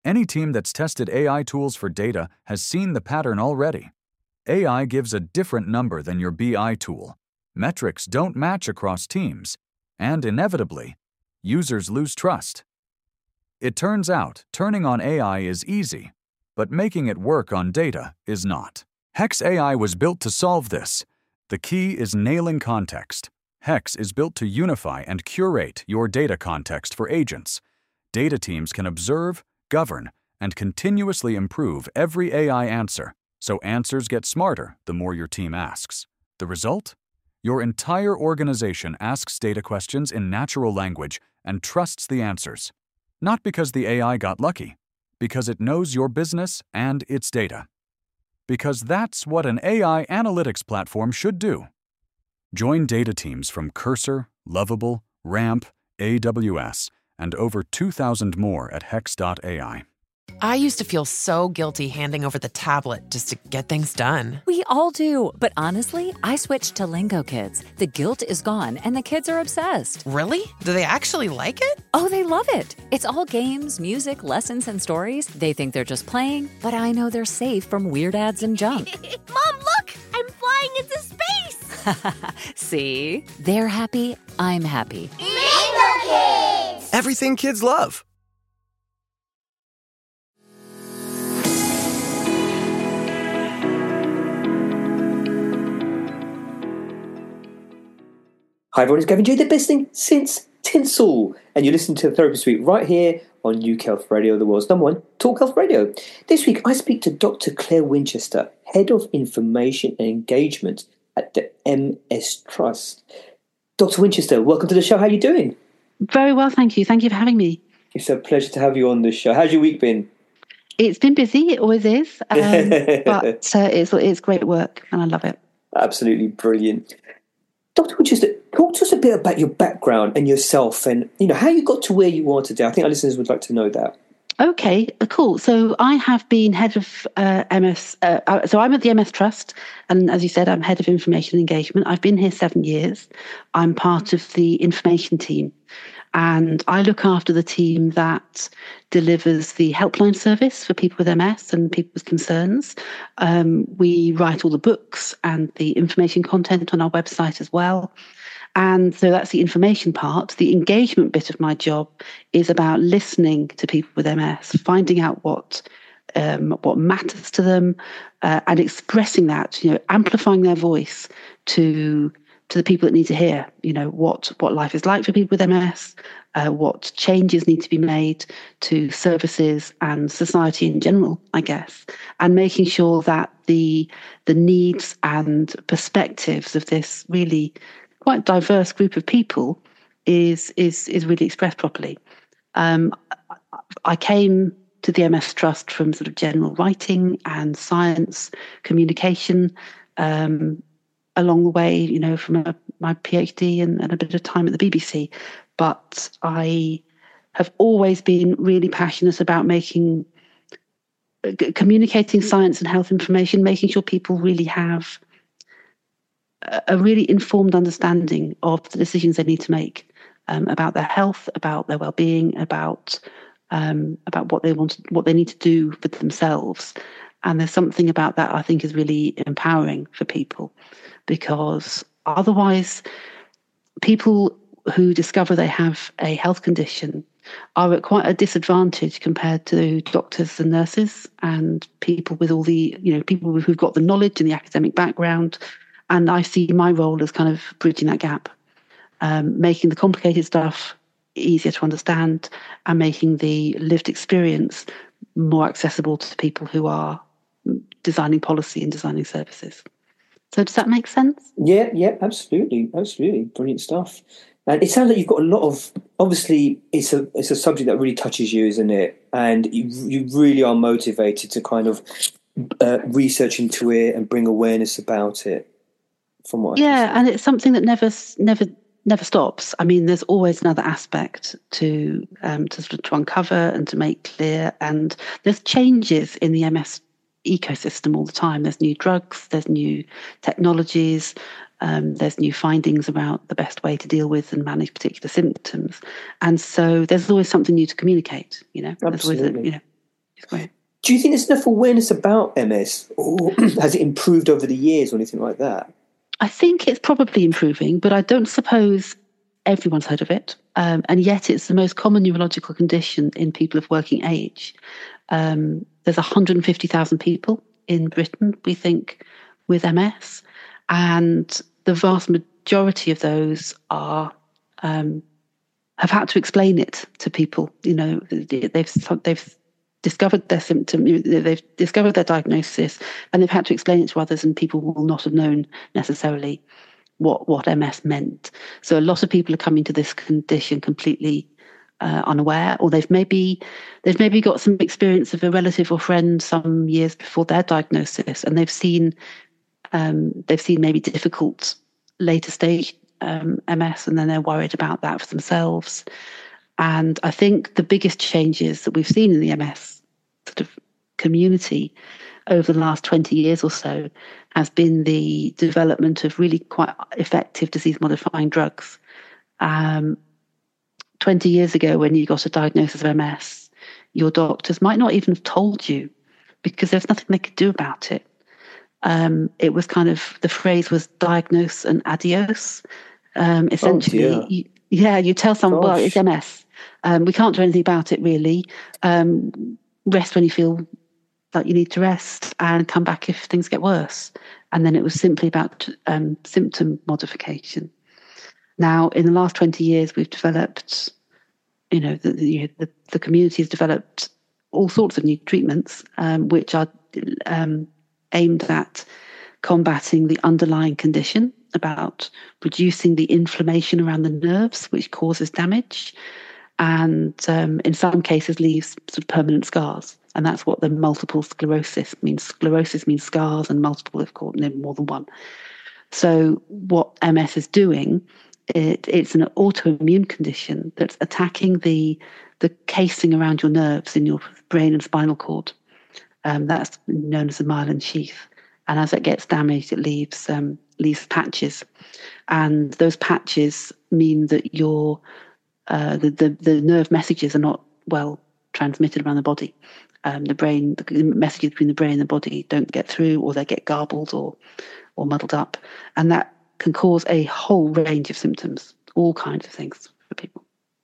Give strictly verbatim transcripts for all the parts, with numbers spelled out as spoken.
Any team that's tested A I tools for data has seen the pattern already. A I gives a different number than your B I tool. Metrics don't match across teams, and inevitably, users lose trust. It turns out turning on A I is easy, but making it work on data is not. Hex A I was built to solve this. The key is nailing context. Hex is built to unify and curate your data context for agents. Data teams can observe, govern, and continuously improve every A I answer, so answers get smarter the more your team asks. The result? Your entire organization asks data questions in natural language and trusts the answers. Not because the A I got lucky, because it knows your business and its data. Because that's what an A I analytics platform should do. Join data teams from Cursor, Lovable, Ramp, A W S, and over two thousand more at hex dot A I. I used to feel so guilty handing over the tablet just to get things done. We all do. But honestly, I switched to Lingo Kids. The guilt is gone, and the kids are obsessed. Really? Do they actually like it? Oh, they love it. It's all games, music, lessons, and stories. They think they're just playing, but I know they're safe from weird ads and junk. Mom, look! I'm flying into space! See? They're happy. I'm happy. Lingo Kids! Everything kids love. Hi everyone, it's Gavin G, the best thing since tinsel. And you're listening to the Therapy Suite right here on U K Health Radio, the world's number one talk health radio. This week I speak to Doctor Claire Winchester, Head of Information and Engagement at the M S Trust. Doctor Winchester, welcome to the show. How are you doing? Very well, thank you. Thank you for having me. It's a pleasure to have you on the show. How's your week been? It's been busy, it always is, um, but uh, it's, it's great work and I love it. Absolutely brilliant. Doctor Winchester, talk to us a bit about your background and yourself and, you know, how you got to where you are today. I think our listeners would like to know that. Okay, cool. So I have been head of uh, M S, uh, so I'm at the M S Trust, and as you said, I'm head of information engagement. I've been here seven years. I'm part of the information team, and I look after the team that delivers the helpline service for people with M S and people with concerns. Um, we write all the books and the information content on our website as well. And so that's the information part. The engagement bit of my job is about listening to people with M S, finding out what um, what matters to them, uh, and expressing that, you know, amplifying their voice to to the people that need to hear, you know, what what life is like for people with M S, uh, what changes need to be made to services and society in general, I guess, and making sure that the the needs and perspectives of this really quite diverse group of people is is is really expressed properly. Um, I came to the M S Trust from sort of general writing and science communication. Um, along the way, you know, from a, my PhD and, and a bit of time at the B B C. But I have always been really passionate about making, communicating science and health information, making sure people really have a, a really informed understanding of the decisions they need to make um, about their health, about their well-being, about um, about what they want, to, what they need to do for themselves. And there's something about that I think is really empowering for people, because otherwise people who discover they have a health condition are at quite a disadvantage compared to doctors and nurses and people with all the, you know, people who've got the knowledge and the academic background. And I see my role as kind of bridging that gap, um, making the complicated stuff easier to understand and making the lived experience more accessible to people who are designing policy and designing services. So does that make sense? Yeah, yeah, absolutely, absolutely. Brilliant stuff. And it sounds like you've got a lot of, obviously it's a it's a subject that really touches you, isn't it? And you you really are motivated to kind of uh, research into it and bring awareness about it. From what yeah, and it's something that never never never stops. I mean, there's always another aspect to um, to sort of to uncover and to make clear. And there's changes in the M S ecosystem all the time. There's new drugs, there's new technologies, um, there's new findings about the best way to deal with and manage particular symptoms. And so there's always something new to communicate, you know. Absolutely. There's always a, you know. It's great. Do you think there's enough awareness about M S, or has it improved over the years or anything like that? I think it's probably improving, but I don't suppose everyone's heard of it. Um, and yet it's the most common neurological condition in people of working age. Um, there's one hundred fifty thousand people in Britain, we think, with M S. And the vast majority of those are um, have had to explain it to people. You know, they've they've discovered their symptom, they've discovered their diagnosis, and they've had to explain it to others, and people will not have known necessarily what what M S meant. So a lot of people are coming to this condition completely uh, unaware, or they've maybe they've maybe got some experience of a relative or friend some years before their diagnosis, and they've seen um, they've seen maybe difficult later stage um, M S, and then they're worried about that for themselves. And I think the biggest changes that we've seen in the M S sort of community over the last twenty years or so has been the development of really quite effective disease-modifying drugs. Um, twenty years ago, when you got a diagnosis of M S, your doctors might not even have told you because there's nothing they could do about it. Um, it was kind of, the phrase was diagnose and adios. Um, essentially, oh, you, yeah, you tell someone, Gosh. well, it's M S. Um, we can't do anything about it, really. Um, rest when you feel like you need to rest, and come back if things get worse. And then it was simply about um, symptom modification. Now, in the last twenty years, we've developed, you know, the, the, the, the community has developed all sorts of new treatments, um, which are um, aimed at combating the underlying condition, about reducing the inflammation around the nerves, which causes damage, and um, in some cases leaves sort of permanent scars. And that's what the multiple sclerosis means. Sclerosis means scars, and multiple, of course, more than one. So what M S is doing, it, it's an autoimmune condition that's attacking the the casing around your nerves in your brain and spinal cord. Um, that's known as the myelin sheath. And as it gets damaged, it leaves um, leaves patches. And those patches mean that your uh, the, the the nerve messages are not well transmitted around the body. Um, the brain, the messages between the brain and the body don't get through, or they get garbled or or muddled up, and that can cause a whole range of symptoms, all kinds of things for people.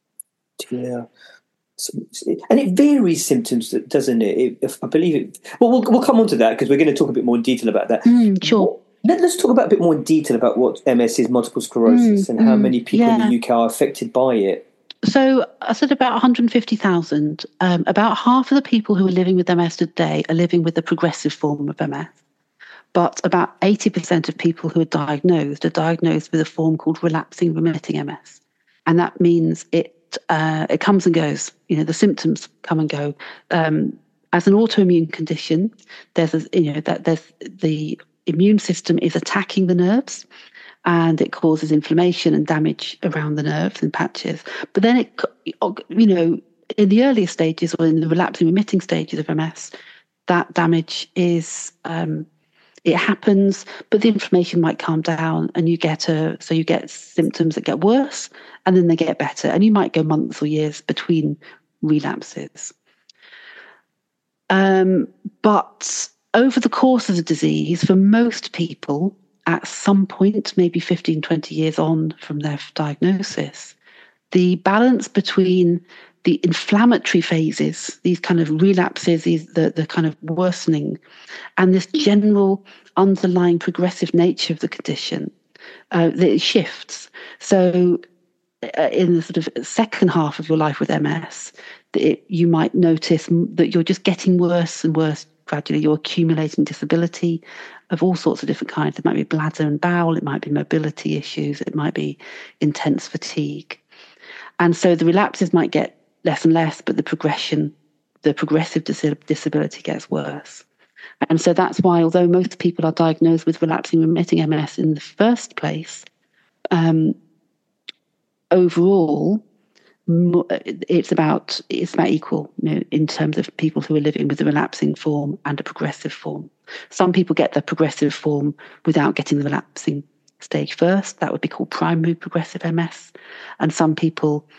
Yeah, so, and it varies symptoms, doesn't it? it if I believe it. Well, we'll we'll come on to that because we're going to talk a bit more in detail about that. Mm, sure. Let, let's talk about a bit more in detail about what M S is, multiple sclerosis, mm, and how mm, many people yeah. in the U K are affected by it. So I said about one hundred fifty thousand. Um, about half of the people who are living with M S today are living with the progressive form of M S. But about eighty percent of people who are diagnosed are diagnosed with a form called relapsing remitting M S. And that means it uh, it comes and goes. You know, the symptoms come and go. Um, as an autoimmune condition, there's a, you know that there's the immune system is attacking the nerves, and it causes inflammation and damage around the nerves and patches. But then it, you know, in the earlier stages or in the relapsing remitting stages of M S, that damage is, um, it happens, but the inflammation might calm down, and you get a, so you get symptoms that get worse, and then they get better. And you might go months or years between relapses. Um, but over the course of the disease, for most people, at some point, maybe fifteen, twenty years on from their diagnosis, the balance between the inflammatory phases, these kind of relapses, these, the, the kind of worsening, and this general underlying progressive nature of the condition, uh, it shifts. So uh, in the sort of second half of your life with M S, it, you might notice that you're just getting worse and worse gradually. You're accumulating disability of all sorts of different kinds. It might be bladder and bowel, it might be mobility issues, it might be intense fatigue. And so the relapses might get less and less, but the progression, the progressive dis- disability gets worse. And so that's why, although most people are diagnosed with relapsing remitting M S in the first place, um, overall, it's about it's about equal, you know, in terms of people who are living with the relapsing form and a progressive form. Some people get the progressive form without getting the relapsing stage first. That would be called primary progressive M S. And some people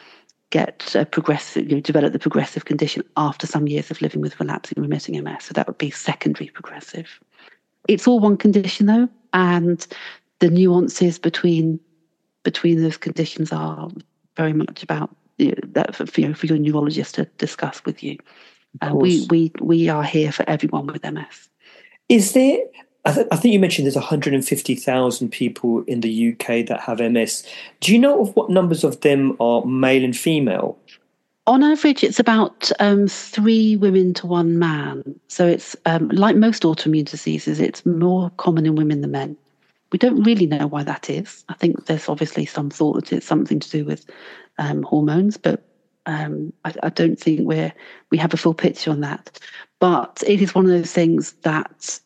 get a progressive, you know, develop the progressive condition after some years of living with relapsing remitting M S. So that would be secondary progressive. It's all one condition though, and the nuances between between those conditions are very much about, you know, that for, you know, for your neurologist to discuss with you. Uh, we we we are here for everyone with M S. Is there? I, th- I think you mentioned there's one hundred fifty thousand people in the U K that have M S. Do you know of what numbers of them are male and female? On average, it's about um, three women to one man. So it's um, like most autoimmune diseases, it's more common in women than men. We don't really know why that is. I think there's obviously some thought that it's something to do with um, hormones, but um, I, I don't think we're we have a full picture on that. But it is one of those things that,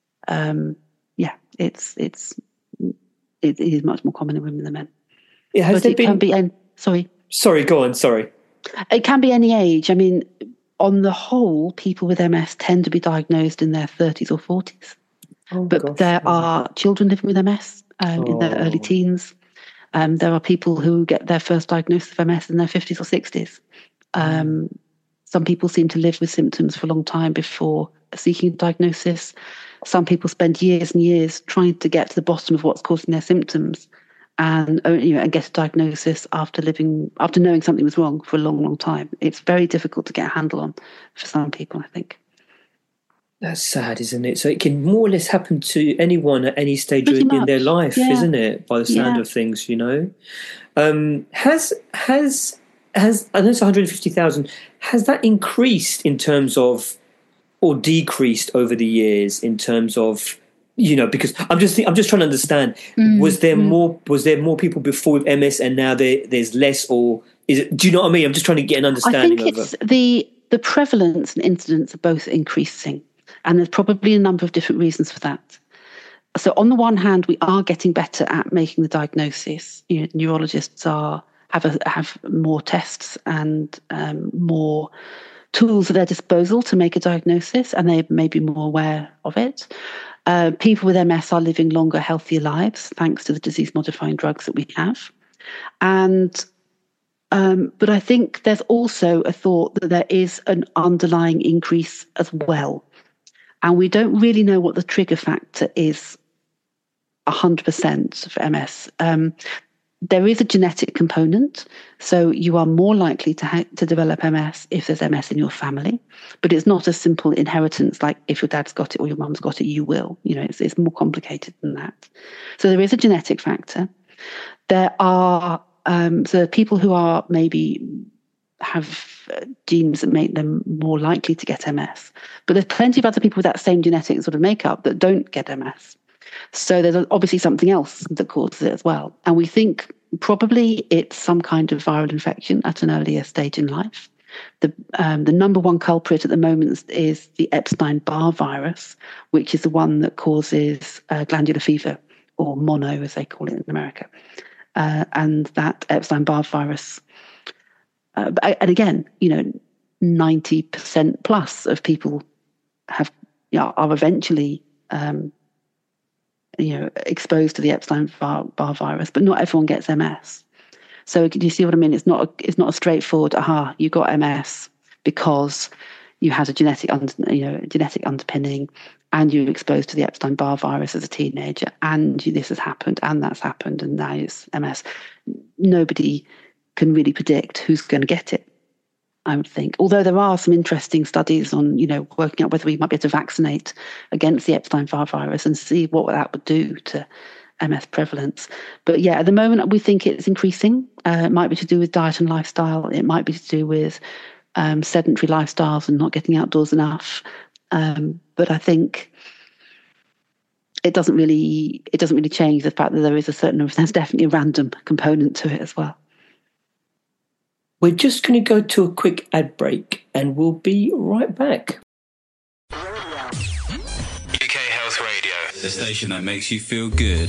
um, yeah, it's it's it, it is much more common in women than men. Yeah, has but there it been? Can be, and sorry, sorry, go on. Sorry. It can be any age. I mean, on the whole, people with M S tend to be diagnosed in their thirties or forties. Oh, but gosh. There are children living with M S um, oh. in their early teens. Um, there are people who get their first diagnosis of M S in their fifties or sixties. Um, mm. Some people seem to live with symptoms for a long time before seeking a diagnosis. Some people spend years and years trying to get to the bottom of what's causing their symptoms, and you know, and get a diagnosis after living, after knowing something was wrong for a long, long time. It's very difficult to get a handle on for some people, I think. That's sad, isn't it? So it can more or less happen to anyone at any stage in, in their life, yeah. isn't it? By the sound yeah. of things, you know. Um, has has has I know it's one hundred fifty thousand. Has that increased in terms of, or decreased over the years in terms of? You know, because I'm just think, I'm just trying to understand. Mm, was there mm. more? Was there more people before with M S, and now there, there's less, or is it? Do you know what I mean? I'm just trying to get an understanding. I think it's of the the prevalence and incidence are both increasing, and there's probably a number of different reasons for that. So, on the one hand, we are getting better at making the diagnosis. You know, neurologists are have a, have more tests and um, more tools at their disposal to make a diagnosis, and they may be more aware of it. Uh, people with M S are living longer, healthier lives thanks to the disease-modifying drugs that we have. And um, but I think there's also a thought that there is an underlying increase as well. And we don't really know what the trigger factor is one hundred percent for M S. Um, there is a genetic component, so you are more likely to ha- to develop M S if there's M S in your family. But it's not a simple inheritance like if your dad's got it or your mum's got it, you will. You know, it's, it's more complicated than that. So there is a genetic factor. There are um, so people who are maybe have genes that make them more likely to get M S. But there's plenty of other people with that same genetic sort of makeup that don't get M S. So there's obviously something else that causes it as well. And we think probably it's some kind of viral infection at an earlier stage in life. The um, the number one culprit at the moment is the Epstein-Barr virus, which is the one that causes uh, glandular fever, or mono, as they call it in America. Uh, and that Epstein-Barr virus, uh, and again, you know, ninety percent plus of people have, you know, are eventually um, you know, exposed to the Epstein-Barr virus, but not everyone gets M S. So do you see what I mean? It's not a, it's not a straightforward, aha, you got M S because you had a genetic, under, you know, genetic underpinning, and you were exposed to the Epstein-Barr virus as a teenager, and you, this has happened, and that's happened, and now it's M S. Nobody can really predict who's going to get it, I would think. Although there are some interesting studies on, you know, working out whether we might be able to vaccinate against the Epstein-Barr virus and see what that would do to M S prevalence. But yeah, at the moment we think it's increasing. Uh, it might be to do with diet and lifestyle. It might be to do with um, sedentary lifestyles and not getting outdoors enough. Um, but I think it doesn't really it doesn't really change the fact that there is a certain there's definitely a random component to it as well. We're just going to go to a quick ad break and we'll be right back. U K Health Radio, the station that makes you feel good.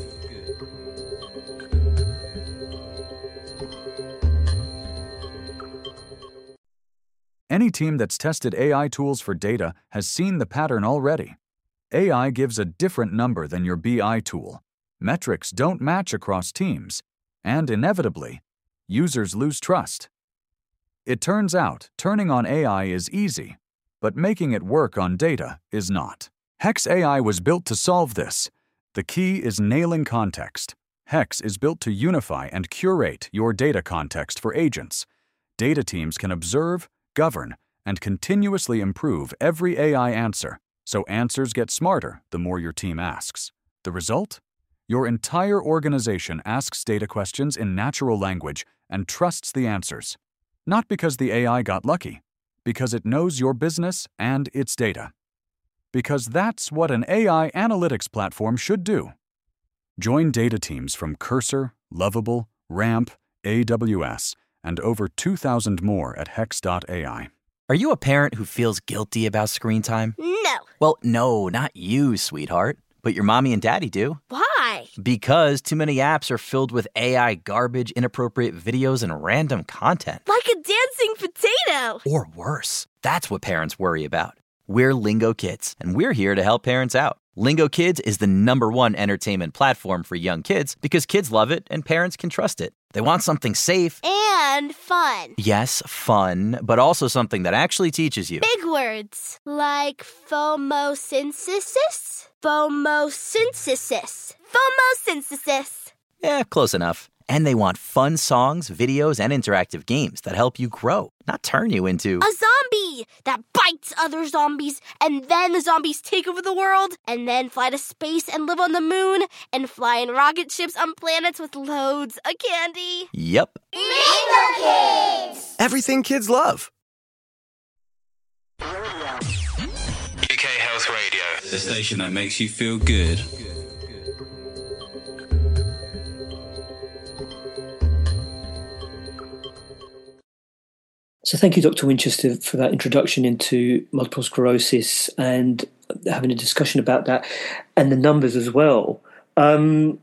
Any team that's tested A I tools for data has seen the pattern already. A I gives a different number than your B I tool. Metrics don't match across teams, and inevitably, users lose trust. It turns out turning on A I is easy, but making it work on data is not. Hex A I was built to solve this. The key is nailing context. Hex is built to unify and curate your data context for agents. Data teams can observe, govern, and continuously improve every A I answer, so answers get smarter the more your team asks. The result? Your entire organization asks data questions in natural language and trusts the answers. Not because the A I got lucky, because it knows your business and its data. Because that's what an A I analytics platform should do. Join data teams from Cursor, Lovable, Ramp, A W S, and over two thousand more at hex dot A I. Are you a parent who feels guilty about screen time? No. Well, no, not you, sweetheart. But your mommy and daddy do. Why? Because too many apps are filled with A I garbage, inappropriate videos, and random content. Like a dancing potato. Or worse. That's what parents worry about. We're Lingo Kids, and we're here to help parents out. Lingo Kids is the number one entertainment platform for young kids because kids love it and parents can trust it. They want something safe. And fun. Yes, fun, but also something that actually teaches you. Big words. Like phomosynthesis? Phomosynthesis. Phomosynthesis. Yeah, close enough. And they want fun songs, videos, and interactive games that help you grow, not turn you into... a zombie that bites other zombies, and then the zombies take over the world, and then fly to space and live on the moon, and fly in rocket ships on planets with loads of candy. Yep. Lingo Kids! Everything kids love. U K Health Radio, the station that makes you feel good. So thank you, Doctor Winchester, for that introduction into multiple sclerosis and having a discussion about that and the numbers as well. Um,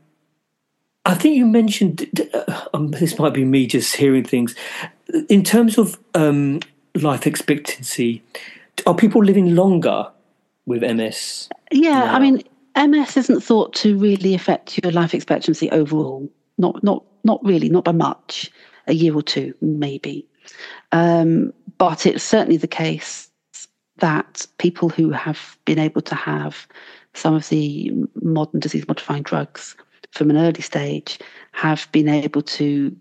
I think you mentioned, uh, um, this might be me just hearing things, in terms of um, life expectancy, are people living longer with M S? Yeah, now? I mean, M S isn't thought to really affect your life expectancy overall. Not, not, not really, not by much. A year or two, maybe. Um, but it's certainly the case that people who have been able to have some of the modern disease-modifying drugs from an early stage have been able to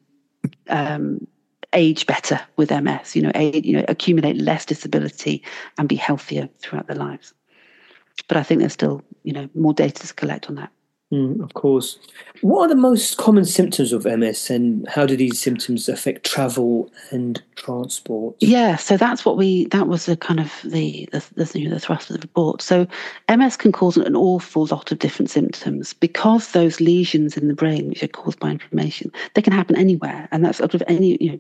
um, age better with M S, you know, age, you know, accumulate less disability and be healthier throughout their lives. But I think there's still, you know, more data to collect on that. Mm, of course. What are the most common symptoms of M S, and how do these symptoms affect travel and transport? Yeah, so that's what we, that was the kind of the, the, the, you know, the thrust of the report. So M S can cause an awful lot of different symptoms because those lesions in the brain, which are caused by inflammation, they can happen anywhere. And that's sort of any, you know,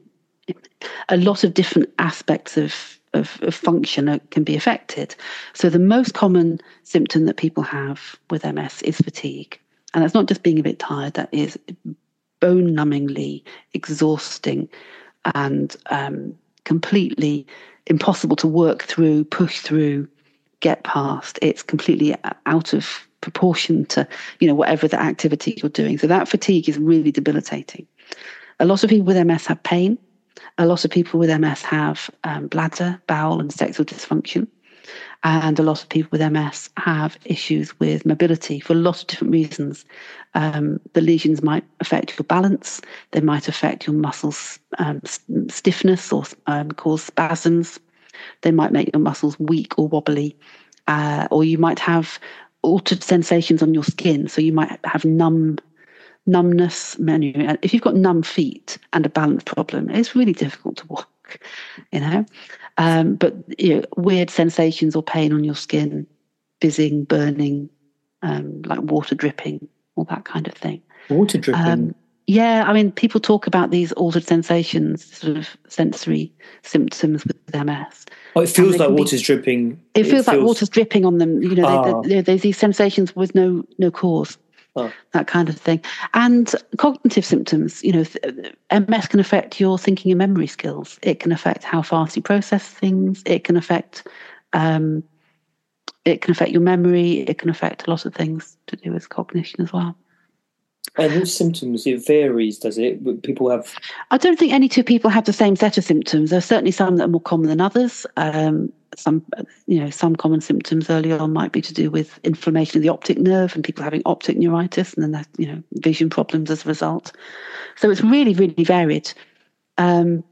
a lot of different aspects of Of, of function are, can be affected. So the most common symptom that people have with M S is fatigue. And that's not just being a bit tired, that is bone-numbingly exhausting and um, completely impossible to work through, push through, get past. It's completely out of proportion to, you know, whatever the activity you're doing. So that fatigue is really debilitating. A lot of people with M S have pain. A lot of people with M S have um, bladder, bowel, and sexual dysfunction. And a lot of people with M S have issues with mobility for a lot of different reasons. Um, the lesions might affect your balance. They might affect your muscles' um, stiffness or um, cause spasms. They might make your muscles weak or wobbly. Uh, or you might have altered sensations on your skin. So you might have numb numbness. If you've got numb feet and a balance problem, it's really difficult to walk, you know. Um, but you know, weird sensations or pain on your skin, fizzing, burning, um, like water dripping, all that kind of thing. Water dripping? Um, yeah, I mean, people talk about these altered sensations, sort of sensory symptoms with M S. Oh, it feels like water's be, dripping. It, it feels, feels like water's dripping on them. You know, oh. they, they, there's these sensations with no no cause. Oh. That kind of thing. And cognitive symptoms, you know, M S can affect your thinking and memory skills. It can affect how fast you process things. It can affect, um, it can affect your memory. It can affect a lot of things to do with cognition as well. And with symptoms, it varies, does it? People have... I don't think any two people have the same set of symptoms. There's certainly some that are more common than others. Um, some, you know, some common symptoms early on might be to do with inflammation of the optic nerve and people having optic neuritis and then, that, you know, vision problems as a result. So it's really, really varied. Um,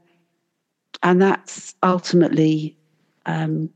and that's ultimately... Um,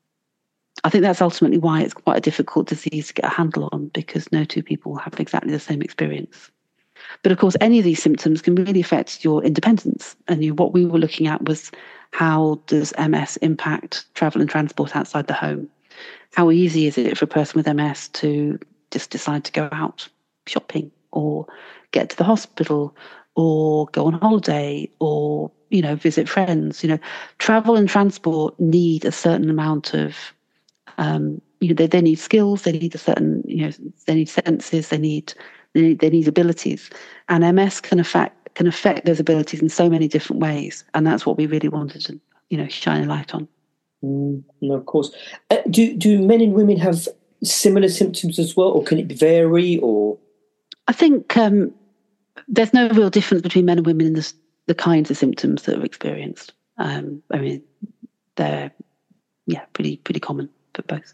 I think that's ultimately why it's quite a difficult disease to get a handle on, because no two people have exactly the same experience. But of course, any of these symptoms can really affect your independence. And you, what we were looking at was, how does M S impact travel and transport outside the home? How easy is it for a person with M S to just decide to go out shopping or get to the hospital or go on holiday or, you know, visit friends? You know, travel and transport need a certain amount of Um, you know, they, they need skills, they need a certain, you know, they need senses, they need, they need, they need abilities. And M S can affect, can affect those abilities in so many different ways. And that's what we really wanted to, you know, shine a light on. Mm, no, of course. Uh, do, do men and women have similar symptoms as well, or can it vary? Or I think um, there's no real difference between men and women in the, the kinds of symptoms that are experienced. Um, I mean, they're, yeah, pretty, pretty common. For both.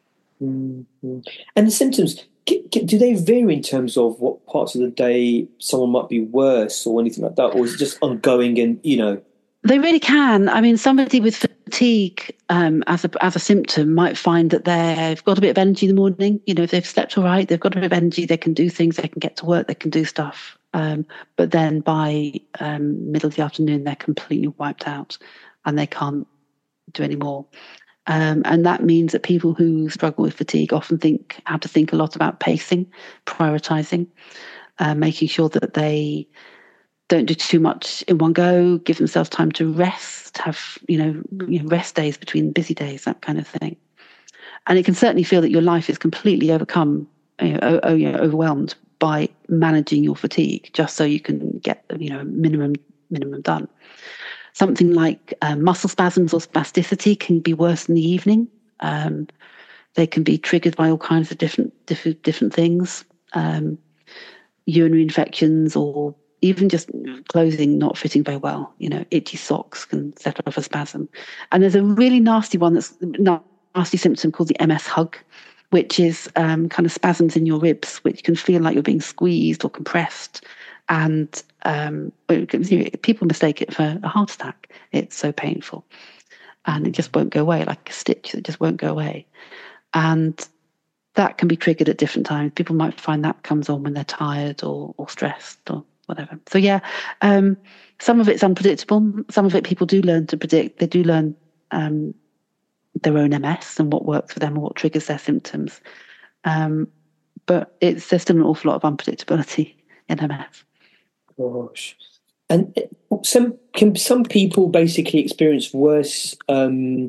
Mm-hmm. And the symptoms, do they vary in terms of what parts of the day someone might be worse or anything like that, or is it just ongoing and, you know? They really can. I mean, somebody with fatigue um, as a as a symptom might find that they've got a bit of energy in the morning. You know, if they've slept all right, they've got a bit of energy, they can do things, they can get to work, they can do stuff. Um, but then by um, middle of the afternoon, they're completely wiped out and they can't do any more. Um, and that means that people who struggle with fatigue often think have to think a lot about pacing, prioritizing, uh, making sure that they don't do too much in one go, give themselves time to rest, have, you know, you know, rest days between busy days, that kind of thing. And it can certainly feel that your life is completely overcome, you know, o- you know, overwhelmed by managing your fatigue, just so you can get, you know, minimum minimum done. Something like um, muscle spasms or spasticity can be worse in the evening. Um, they can be triggered by all kinds of different different, different things, um, urinary infections, or even just clothing not fitting very well. You know, itchy socks can set off a spasm. And there's a really nasty one that's nasty symptom called the M S hug, which is um, kind of spasms in your ribs, which can feel like you're being squeezed or compressed. And um, people mistake it for a heart attack. It's so painful. And it just won't go away, like a stitch that just won't go away. And that can be triggered at different times. People might find that comes on when they're tired or, or stressed or whatever. So yeah, um, some of it's unpredictable. Some of it people do learn to predict. They do learn um, their own M S and what works for them and what triggers their symptoms. Um, but it's there's still an awful lot of unpredictability in M S. Gosh. And some can some people basically experience worse um,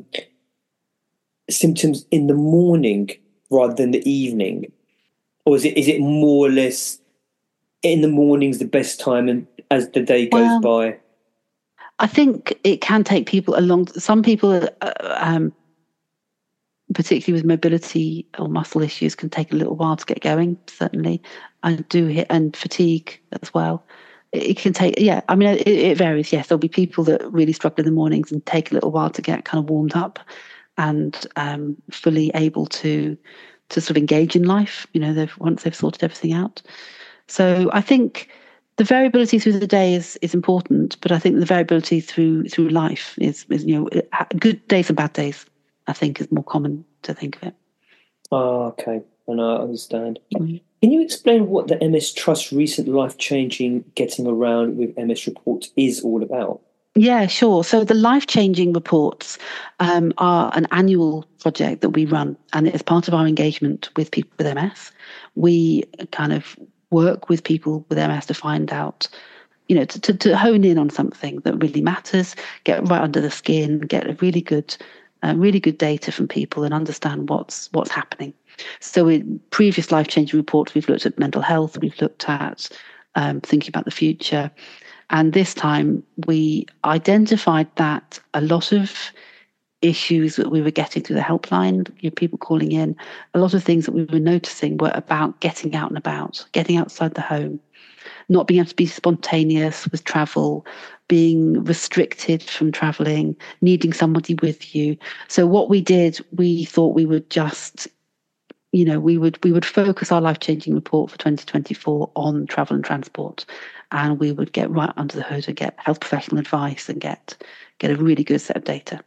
symptoms in the morning rather than the evening, or is it is it more or less in the morning's the best time, and as the day goes well, by? I think it can take people a long. Some people, uh, um, particularly with mobility or muscle issues, can take a little while to get going. Certainly, I do hit and fatigue as well. It can take, yeah, I mean, it, it varies, yes. There'll be people that really struggle in the mornings and take a little while to get kind of warmed up and um, fully able to to sort of engage in life, you know, they've once they've sorted everything out. So I think the variability through the day is is important, but I think the variability through through life is, is you know, good days and bad days, I think, is more common to think of it. Oh, okay. And I understand. Mm-hmm. Can you explain what the M S Trust recent life-changing Getting Around with M S report is all about? Yeah, sure. So the life-changing reports um, are an annual project that we run, and it's part of our engagement with people with M S. We kind of work with people with M S to find out, you know, to, to, to hone in on something that really matters, get right under the skin, get a really good, uh, really good data from people and understand what's what's happening. So in previous life-changing reports, we've looked at mental health, we've looked at um, thinking about the future. And this time we identified that a lot of issues that we were getting through the helpline, you know, people calling in, a lot of things that we were noticing were about getting out and about, getting outside the home, not being able to be spontaneous with travel, being restricted from traveling, needing somebody with you. So what we did, we thought we would just, you know, we would we would focus our life-changing report for twenty twenty-four on travel and transport, and we would get right under the hood and get health professional advice and get get a really good set of data.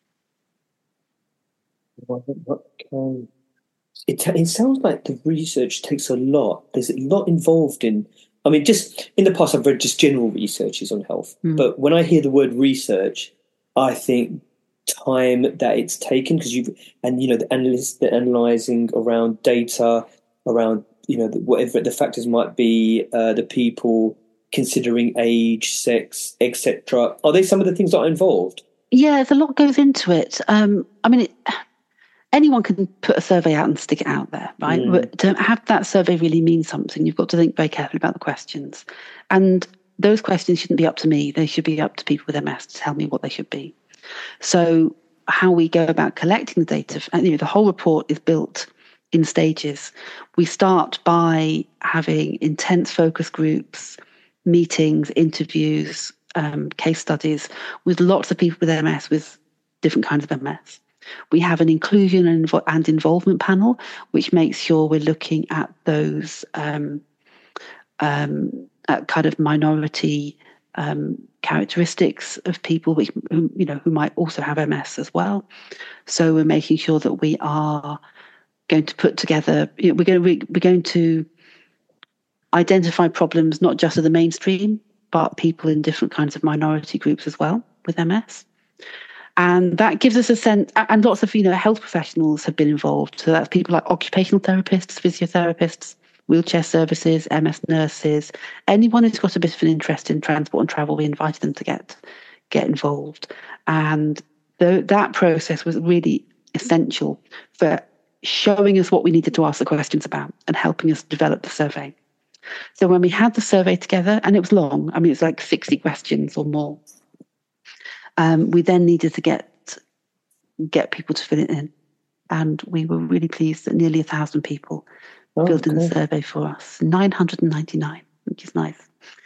Okay. It, it sounds like the research takes a lot. There's a lot involved in, I mean, just in the past, I've read just general researches on health. Mm. But when I hear the word research, I think time that it's taken, because you've, and, you know, the, analyst, the analysing around data, around, you know, whatever the factors might be, uh, the people considering age, sex, et cetera. Are they some of the things that are involved? Yeah, there's a lot goes into it. Um, I mean, it, anyone can put a survey out and stick it out there, right? Mm. But to have that survey really mean something, you've got to think very carefully about the questions. And those questions shouldn't be up to me. They should be up to people with M S to tell me what they should be. So how we go about collecting the data, and, you know, the whole report is built in stages. We start by having intense focus groups, meetings, interviews, um, case studies with lots of people with M S, with different kinds of M S. We have an inclusion and, invo- and involvement panel, which makes sure we're looking at those um, um, at kind of minority um, characteristics of people, which, who, you know, who might also have M S as well. So we're making sure that we are going to put together. You know, we're going to we're going to identify problems not just of the mainstream, but people in different kinds of minority groups as well with M S. And that gives us a sense, and lots of, you know, health professionals have been involved. So that's people like occupational therapists, physiotherapists, wheelchair services, M S nurses, anyone who's got a bit of an interest in transport and travel, we invited them to get get involved. And the, that process was really essential for showing us what we needed to ask the questions about and helping us develop the survey. So when we had the survey together, and it was long, I mean, it was like sixty questions or more, um, we then needed to get get people to fill it in. And we were really pleased that nearly a thousand people oh, filled in the survey for us, nine hundred ninety-nine, which is nice.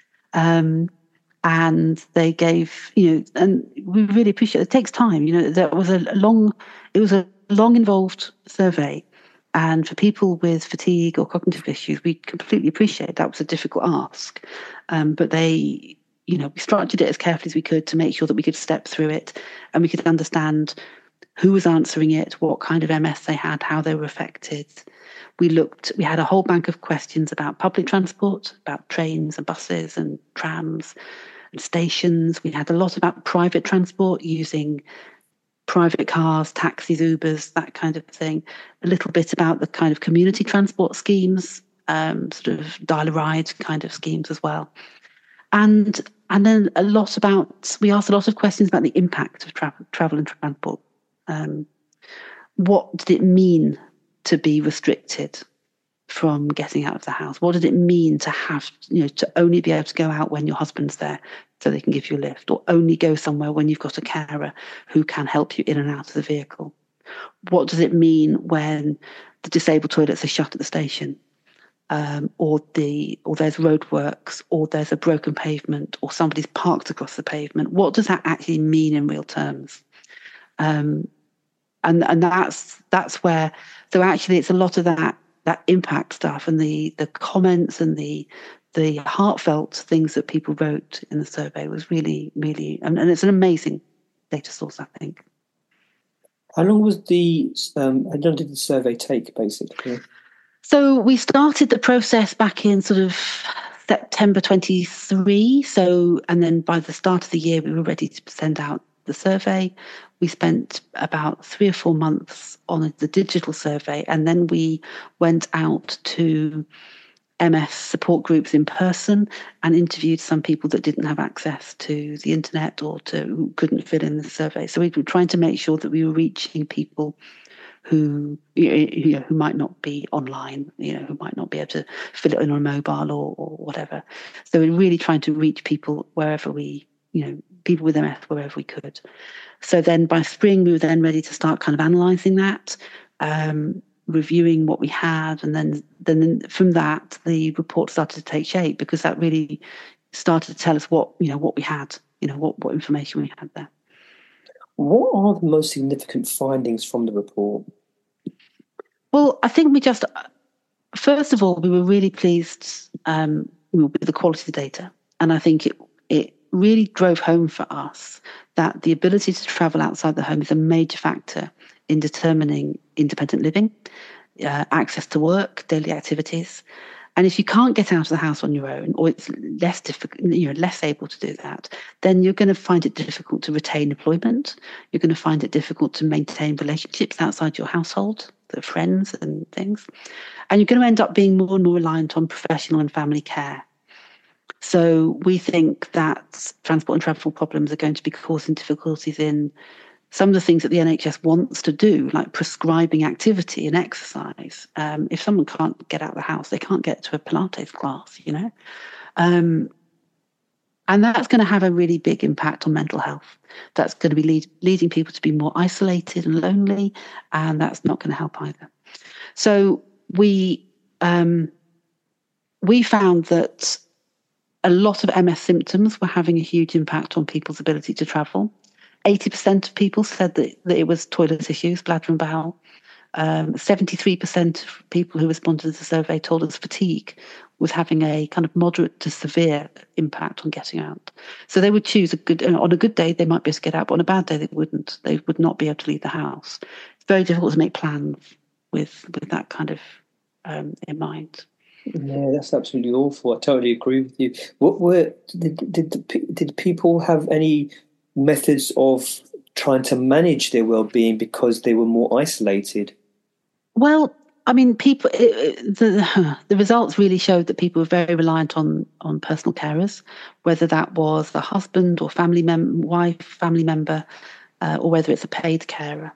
Um, and they gave, you know, and we really appreciate it. It takes time, you know, there was a long, it was a long involved survey. And for people with fatigue or cognitive issues, we completely appreciate that was a difficult ask. Um, but they, you know, we structured it as carefully as we could to make sure that we could step through it and we could understand who was answering it, what kind of M S they had, how they were affected. We looked, we had a whole bank of questions about public transport, about trains and buses and trams and stations. We had a lot about private transport, using private cars, taxis, Ubers, that kind of thing. A little bit about the kind of community transport schemes, um, sort of dial-a-ride kind of schemes as well. And and then a lot about, we asked a lot of questions about the impact of travel, travel and transport. Um, what did it mean to be restricted from getting out of the house? What did it mean to have, you know, to only be able to go out when your husband's there so they can give you a lift, or only go somewhere when you've got a carer who can help you in and out of the vehicle? What does it mean when the disabled toilets are shut at the station, um, or the or there's roadworks, or there's a broken pavement, or somebody's parked across the pavement? What does that actually mean in real terms? Um, and and that's that's where. So actually, it's a lot of that that impact stuff and the the comments and the the heartfelt things that people wrote in the survey was really, really, and, and it's an amazing data source, I think. How long was the, um, how long did the survey take, basically? So we started the process back in sort of September twenty-three. So, and then by the start of the year, we were ready to send out the survey. We spent about three or four months on the digital survey, and then we went out to M S support groups in person and interviewed some people that didn't have access to the internet or to who couldn't fill in the survey. So we were trying to make sure that we were reaching people who, you know, who might not be online, you know, who might not be able to fill it in on a mobile or, or whatever. So we're really trying to reach people wherever we, you know, people with M S wherever we could. So then by spring, we were then ready to start kind of analysing that. Um, reviewing what we had, and then then from that the report started to take shape, because that really started to tell us what you know what we had, you know what what information we had there. What are the most significant findings from the report? Well, I think we just, first of all, we were really pleased um, with the quality of the data. And I think it, it really drove home for us that the ability to travel outside the home is a major factor in determining independent living, uh, access to work, daily activities. And if you can't get out of the house on your own, or it's less difficult, you're less able to do that, then you're going to find it difficult to retain employment. You're going to find it difficult to maintain relationships outside your household, the friends and things. And you're going to end up being more and more reliant on professional and family care. So we think that transport and travel problems are going to be causing difficulties in some of the things that the N H S wants to do, like prescribing activity and exercise. Um, if someone can't get out of the house, they can't get to a Pilates class, you know. Um, and that's going to have a really big impact on mental health. That's going to be lead, leading people to be more isolated and lonely, and that's not going to help either. So we um, we found that a lot of M S symptoms were having a huge impact on people's ability to travel. eighty percent of people said that, that it was toilet issues, bladder and bowel. Um, seventy-three percent of people who responded to the survey told us fatigue was having a kind of moderate to severe impact on getting out. So they would choose a good, on a good day, they might be able to get out, but on a bad day, they wouldn't. They would not be able to leave the house. It's very difficult to make plans with, with that kind of um, in mind. Yeah, that's absolutely awful. I totally agree with you. What were did did did people have any methods of trying to manage their well-being because they were more isolated? Well, I mean, people. It, the the results really showed that people were very reliant on on personal carers, whether that was a husband or family mem- wife, family member, uh, or whether it's a paid carer.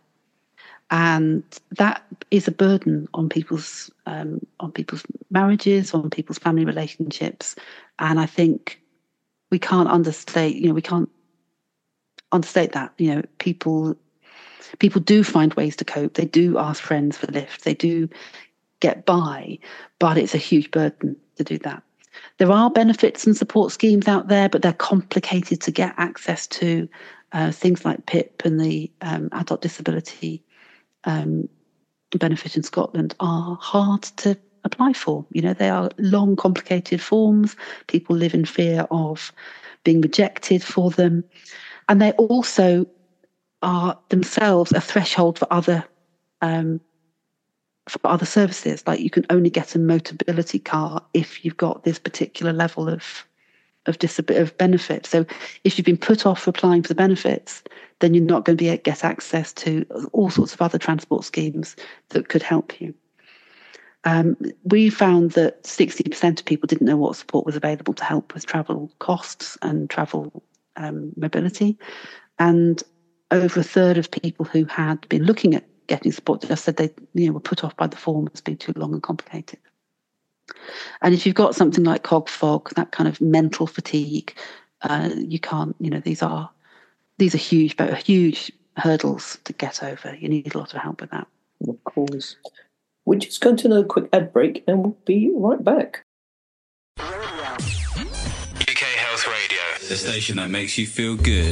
And that is a burden on people's um, on people's marriages, on people's family relationships. And I think we can't understate, you know, we can't understate that. You know, people people do find ways to cope. They do ask friends for lifts. They do get by, but it's a huge burden to do that. There are benefits and support schemes out there, but they're complicated to get access to. Uh, things like P I P and the um, adult disability Um, benefit in Scotland are hard to apply for. You know, they are long, complicated forms. People live in fear of being rejected for them. And they also are themselves a threshold for other um, for other services. Like, you can only get a Motability car if you've got this particular level of of disability of benefit. So if you've been put off applying for the benefits, then you're not going to be able to get access to all sorts of other transport schemes that could help you. Um, we found that sixty percent of people didn't know what support was available to help with travel costs and travel um, mobility. And over a third of people who had been looking at getting support just said they you know, were put off by the form as being too long and complicated. And if you've got something like cog fog, that kind of mental fatigue, uh, you can't, you know, these are these are huge, but huge hurdles to get over. You need a lot of help with that. Of course. We're just going to another quick ad break and we'll be right back. U K Health Radio, the station that makes you feel good.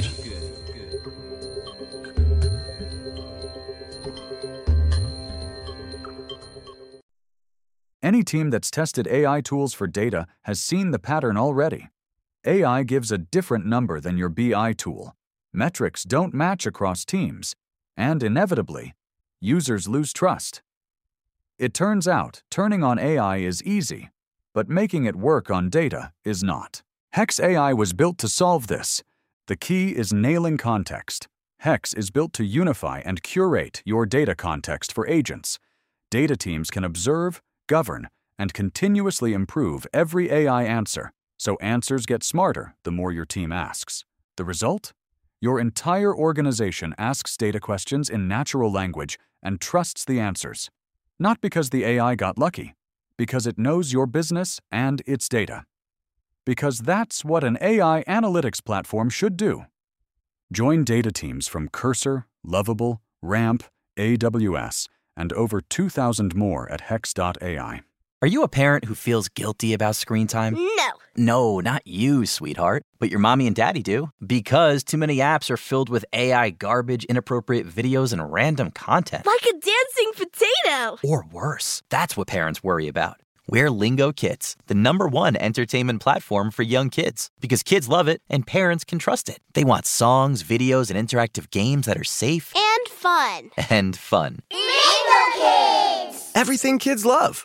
Any team that's tested A I tools for data has seen the pattern already. A I gives a different number than your B I tool. Metrics don't match across teams, and inevitably, users lose trust. It turns out turning on A I is easy, but making it work on data is not. Hex A I was built to solve this. The key is nailing context. Hex is built to unify and curate your data context for agents. Data teams can observe, govern, and continuously improve every A I answer, so answers get smarter the more your team asks. The result? Your entire organization asks data questions in natural language and trusts the answers. Not because the A I got lucky, because it knows your business and its data. Because that's what an A I analytics platform should do. Join data teams from Cursor, Lovable, Ramp, A W S, and over two thousand more at hex dot A I. Are you a parent who feels guilty about screen time? No. No, not you, sweetheart. But your mommy and daddy do. Because too many apps are filled with A I garbage, inappropriate videos, and random content. Like a dancing potato. Or worse. That's what parents worry about. We're Lingo Kids, the number one entertainment platform for young kids. Because kids love it and parents can trust it. They want songs, videos, and interactive games that are safe. And fun. And fun. Lingo Kids! Everything kids love.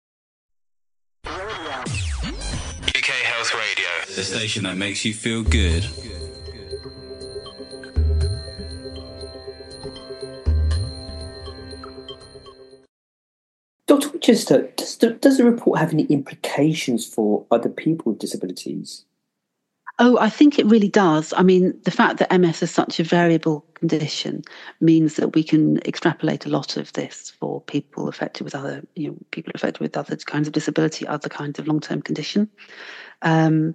U K Health Radio, the station that makes you feel good. Doctor Winchester, does the, does the report have any implications for other people with disabilities? Oh, I think it really does. I mean, the fact that M S is such a variable condition means that we can extrapolate a lot of this for people affected with other, you know, people affected with other kinds of disability, other kinds of long-term condition. Um,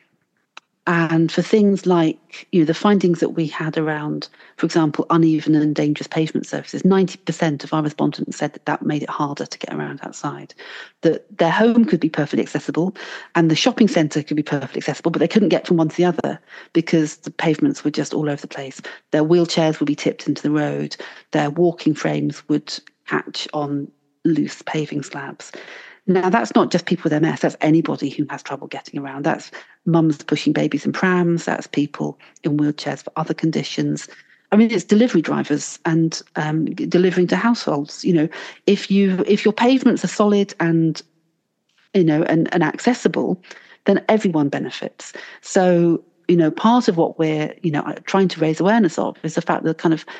and for things like, you know, the findings that we had around, for example, uneven and dangerous pavement surfaces, ninety percent of our respondents said that that made it harder to get around outside, that their home could be perfectly accessible and the shopping centre could be perfectly accessible, but they couldn't get from one to the other because the pavements were just all over the place. Their wheelchairs would be tipped into the road. Their walking frames would catch on loose paving slabs. Now, that's not just people with M S, that's anybody who has trouble getting around. That's mums pushing babies in prams, that's people in wheelchairs for other conditions. I mean, it's delivery drivers and um, delivering to households. You know, if you if your pavements are solid and, you know, and, and accessible, then everyone benefits. So, you know, part of what we're, you know, trying to raise awareness of is the fact that kind of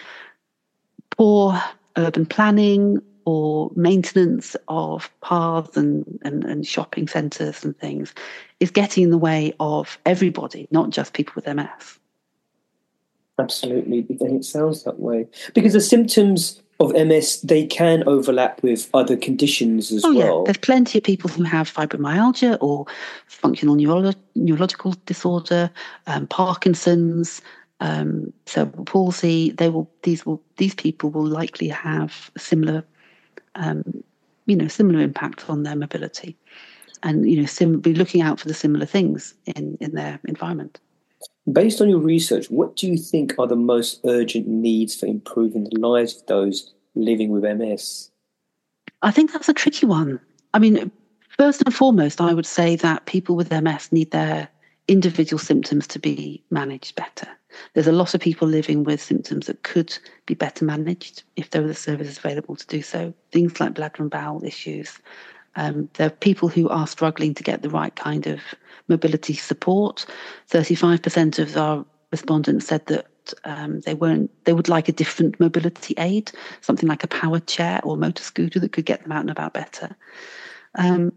poor urban planning or maintenance of paths and, and, and shopping centres and things is getting in the way of everybody, not just people with M S. Absolutely, and it sounds that way. Because the symptoms of M S, they can overlap with other conditions as oh, well. Yeah, there's plenty of people who have fibromyalgia or functional neuro- neurological disorder, um, Parkinson's, um, cerebral palsy. They will; these will; these people will likely have similar. Um, you know, similar impact on their mobility, and you know, sim- be looking out for the similar things in, in their environment. Based on your research, what do you think are the most urgent needs for improving the lives of those living with M S? I think that's a tricky one. I mean, first and foremost, I would say that people with M S need their individual symptoms to be managed better. There's a lot of people living with symptoms that could be better managed if there were the services available to do so. Things like bladder and bowel issues. Um, there are people who are struggling to get the right kind of mobility support. thirty-five percent of our respondents said that um, they weren't. They would like a different mobility aid, something like a powered chair or motor scooter that could get them out and about better. Um,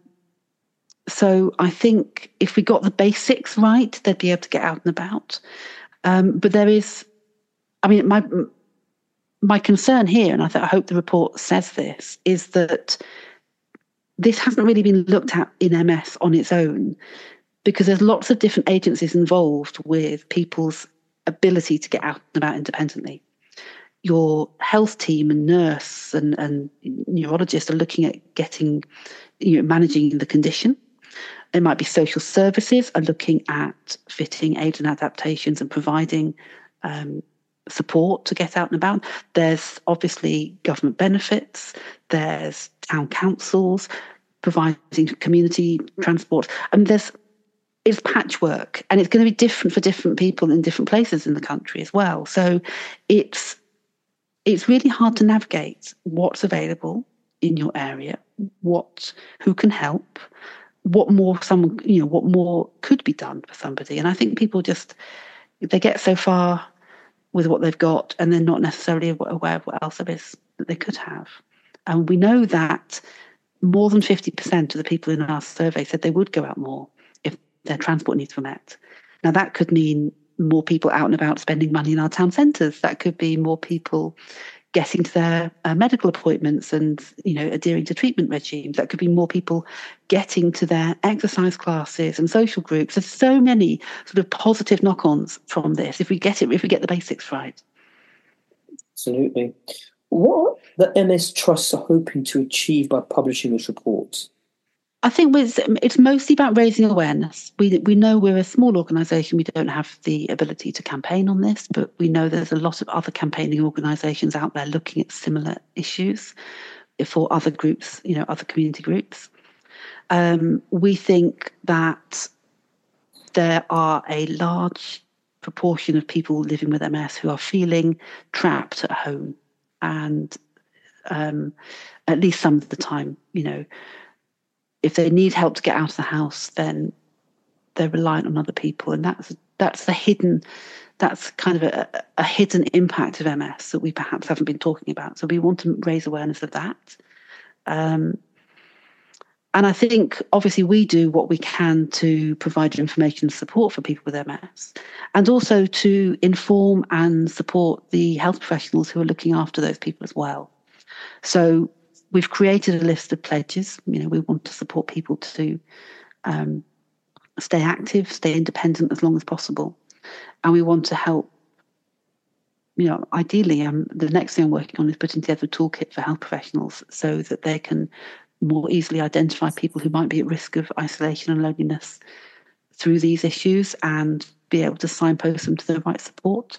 so I think if we got the basics right, they'd be able to get out and about. Um, but there is, I mean, my my concern here, and I, th- I hope the report says this, is that this hasn't really been looked at in M S on its own, because there's lots of different agencies involved with people's ability to get out and about independently. Your health team and nurse and, and neurologist are looking at getting, you know, managing the condition. There might be social services are looking at fitting aids and adaptations and providing um, support to get out and about. There's obviously government benefits. There's town councils providing community transport. And there's it's patchwork, and it's going to be different for different people in different places in the country as well. So it's it's really hard to navigate what's available in your area, what who can help, what more someone, you know, what more could be done for somebody. And I think people just, they get so far with what they've got and they're not necessarily aware of what else there is that they could have. And we know that more than fifty percent of the people in our survey said they would go out more if their transport needs were met. Now that could mean more people out and about spending money in our town centres. That could be more people getting to their uh, medical appointments and, you know, adhering to treatment regimes. That could be more people getting to their exercise classes and social groups. There's so many sort of positive knock-ons from this if we get it, if we get the basics right. Absolutely. What that M S trusts are hoping to achieve by publishing this report? I think it's, it's mostly about raising awareness. We we know we're a small organisation. We don't have the ability to campaign on this, but we know there's a lot of other campaigning organisations out there looking at similar issues for other groups, you know, other community groups. Um, we think that there are a large proportion of people living with M S who are feeling trapped at home, and um, at least some of the time, you know, if they need help to get out of the house, then they're reliant on other people, and that's that's a hidden, that's kind of a, a hidden impact of M S that we perhaps haven't been talking about. So we want to raise awareness of that, um, and I think obviously we do what we can to provide information and support for people with M S, and also to inform and support the health professionals who are looking after those people as well. So we've created a list of pledges. You know, we want to support people to um, stay active, stay independent as long as possible. And we want to help, you know, ideally, um, the next thing I'm working on is putting together a toolkit for health professionals so that they can more easily identify people who might be at risk of isolation and loneliness through these issues and be able to signpost them to the right support.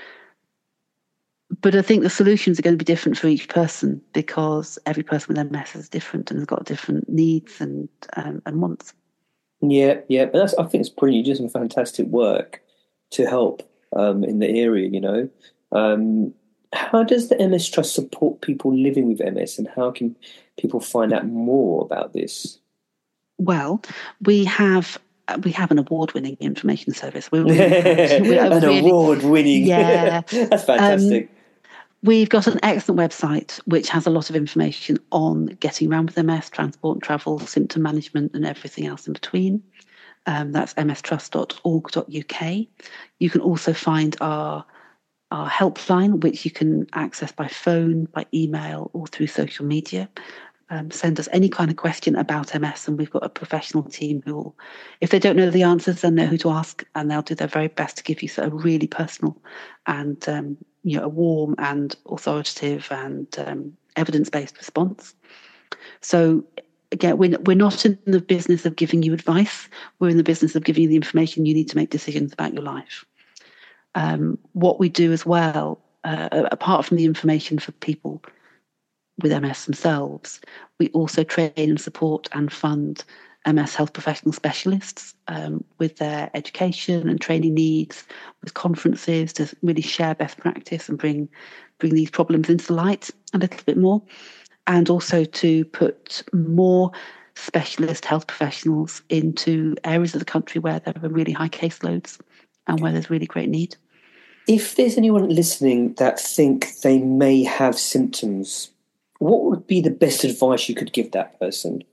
But I think the solutions are going to be different for each person because every person with M S is different and has got different needs and um, and wants. Yeah, yeah. But that's, I think it's brilliant. You do some fantastic work to help um, in the area, you know. Um, how does the M S Trust support people living with M S, and how can people find out more about this? Well, we have we have an award-winning information service. We're really, we're an really, award-winning. Yeah, that's fantastic. Um, We've got an excellent website which has a lot of information on getting around with M S, transport and travel, symptom management and everything else in between. Um, that's m s trust dot org dot u k. You can also find our, our helpline, which you can access by phone, by email or through social media. Um, send us any kind of question about M S and we've got a professional team who will, if they don't know the answers, they'll know who to ask and they'll do their very best to give you a really personal and um, you know, a warm and authoritative and um, evidence-based response. So again, we're, we're not in the business of giving you advice. We're in the business of giving you the information you need to make decisions about your life. Um, what we do as well, uh, apart from the information for people with M S themselves, we also train and support and fund M S health professional specialists um, with their education and training needs, with conferences to really share best practice and bring bring these problems into the light a little bit more, and also to put more specialist health professionals into areas of the country where there are really high caseloads and where there's really great need. If there's anyone listening that think they may have symptoms, what would be the best advice you could give that person?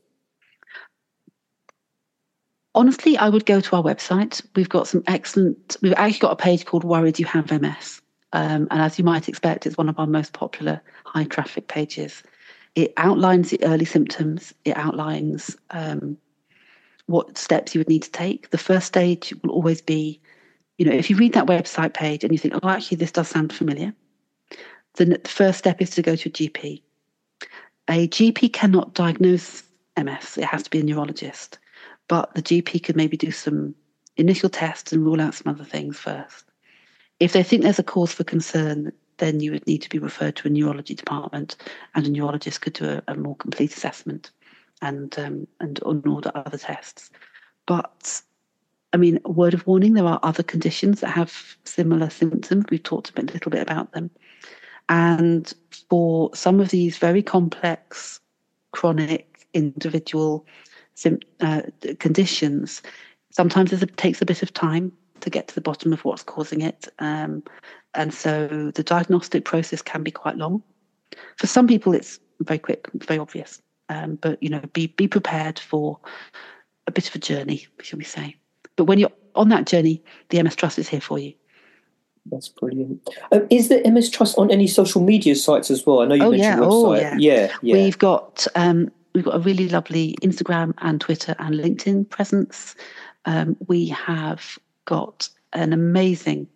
Honestly, I would go to our website. We've got some excellent, we've actually got a page called Worried You Have M S. Um, and as you might expect, it's one of our most popular high traffic pages. It outlines the early symptoms. It outlines um, what steps you would need to take. The first stage will always be, you know, if you read that website page and you think, oh, actually, this does sound familiar, then the first step is to go to a G P. A G P cannot diagnose M S. It has to be a neurologist. But the G P could maybe do some initial tests and rule out some other things first. If they think there's a cause for concern, then you would need to be referred to a neurology department, and a neurologist could do a, a more complete assessment and um, and order other tests. But, I mean, word of warning, there are other conditions that have similar symptoms. We've talked a bit, little bit about them. And for some of these very complex, chronic, individual Uh, conditions, sometimes it takes a bit of time to get to the bottom of what's causing it, um, and so the diagnostic process can be quite long. For some people, it's very quick, very obvious, um, but you know, be be prepared for a bit of a journey, shall we say? But when you're on that journey, the M S Trust is here for you. That's brilliant. Um, is the M S Trust on any social media sites as well? I know you oh, mentioned yeah. website. Oh, yeah. yeah, yeah. We've got. Um, We've got a really lovely Instagram and Twitter and LinkedIn presence. Um, we have got an amazing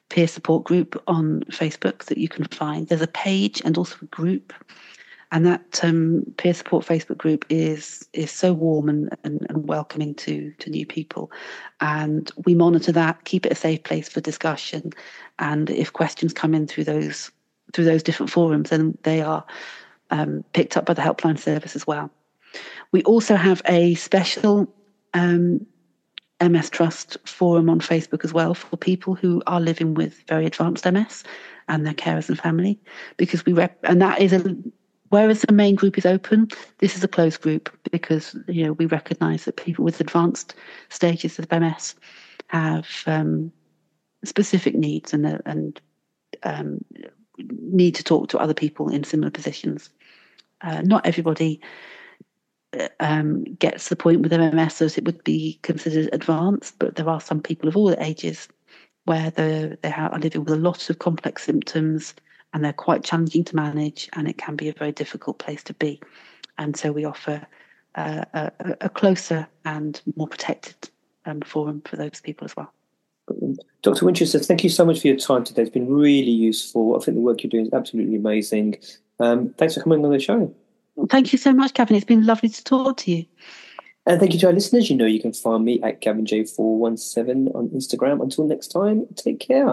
peer support group on Facebook that you can find. There's a page and also a group. And that um, peer support Facebook group is is so warm and, and, and welcoming to, to new people. And we monitor that, keep it a safe place for discussion. And if questions come in through those through those different forums, then they are um, picked up by the helpline service as well. We also have a special um, M S Trust forum on Facebook as well for people who are living with very advanced M S and their carers and family, because we rep and that is a whereas the main group is open, this is a closed group because, you know, we recognise that people with advanced stages of M S have um, specific needs and uh, and um, need to talk to other people in similar positions. Uh, not everybody um, gets to the point with M S as it would be considered advanced, but there are some people of all ages where they are living with a lot of complex symptoms, and they're quite challenging to manage, and it can be a very difficult place to be. And so we offer uh, a, a closer and more protected um, forum for those people as well. Doctor Winchester, thank you so much for your time today. It's been really useful. I think the work you're doing is absolutely amazing. Um, thanks for coming on the show. Thank you so much, Gavin. It's been lovely to talk to you. And thank you to our listeners. You know you can find me at Gavin J four one seven on Instagram. Until next time, take care.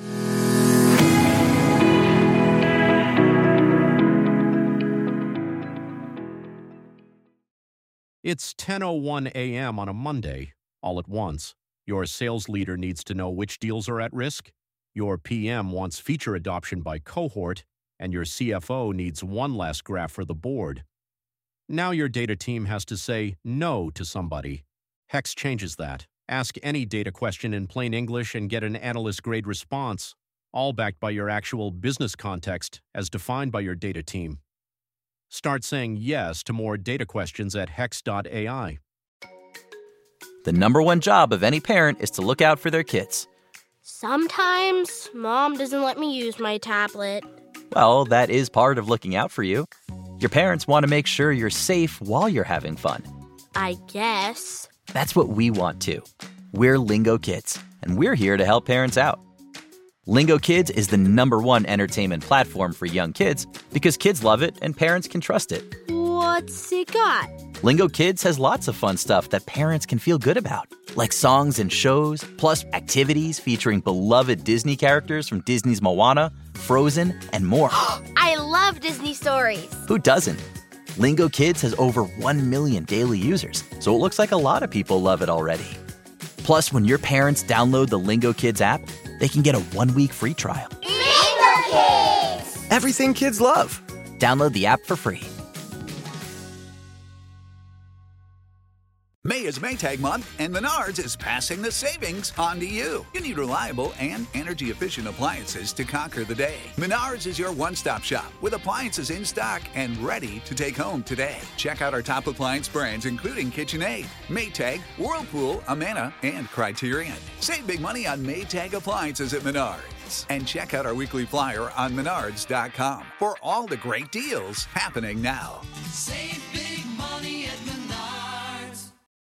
It's ten oh one a.m. on a Monday, all at once. Your sales leader needs to know which deals are at risk. Your P M wants feature adoption by cohort, and your C F O needs one last graph for the board. Now your data team has to say no to somebody. Hex changes that. Ask any data question in plain English and get an analyst-grade response, all backed by your actual business context as defined by your data team. Start saying yes to more data questions at hex dot A I. The number one job of any parent is to look out for their kids. Sometimes Mom doesn't let me use my tablet. Well, that is part of looking out for you. Your parents want to make sure you're safe while you're having fun. I guess. That's what we want too. We're Lingo Kids, and we're here to help parents out. Lingo Kids is the number one entertainment platform for young kids because kids love it and parents can trust it. What's it got? Lingo Kids has lots of fun stuff that parents can feel good about, like songs and shows, plus activities featuring beloved Disney characters from Disney's Moana, Frozen, and more. I love Disney stories. Who doesn't? Lingo Kids has over one million daily users, so it looks like a lot of people love it already. Plus, when your parents download the Lingo Kids app, they can get a one-week free trial. Lingo Kids! Everything kids love. Download the app for free. May is Maytag month, and Menards is passing the savings on to you. You need reliable and energy-efficient appliances to conquer the day. Menards is your one-stop shop with appliances in stock and ready to take home today. Check out our top appliance brands, including KitchenAid, Maytag, Whirlpool, Amana, and Criterion. Save big money on Maytag appliances at Menards. And check out our weekly flyer on menards dot com for all the great deals happening now. Save big